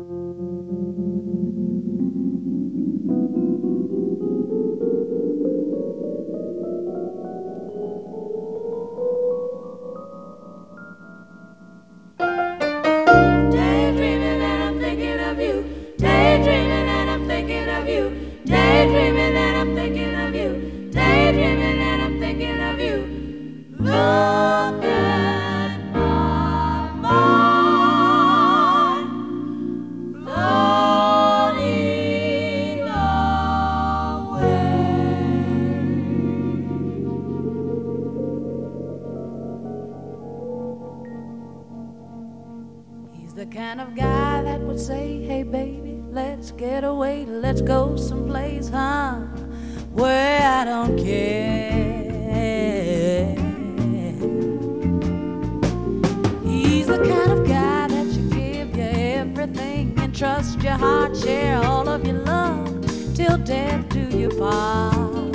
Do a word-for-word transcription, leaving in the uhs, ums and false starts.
Daydreaming and I'm thinking of you. Daydreaming and I'm thinking of you. Daydreaming and I'm thinking of you. Daydreaming and I'm thinking of you. Look at my mind floating away. He's the kind of guy that would say, hey baby, let's get away, let's go someplace, huh, where I don't care. He's the kind of guy that you give you everything and trust your heart, share all of your love till death do you part.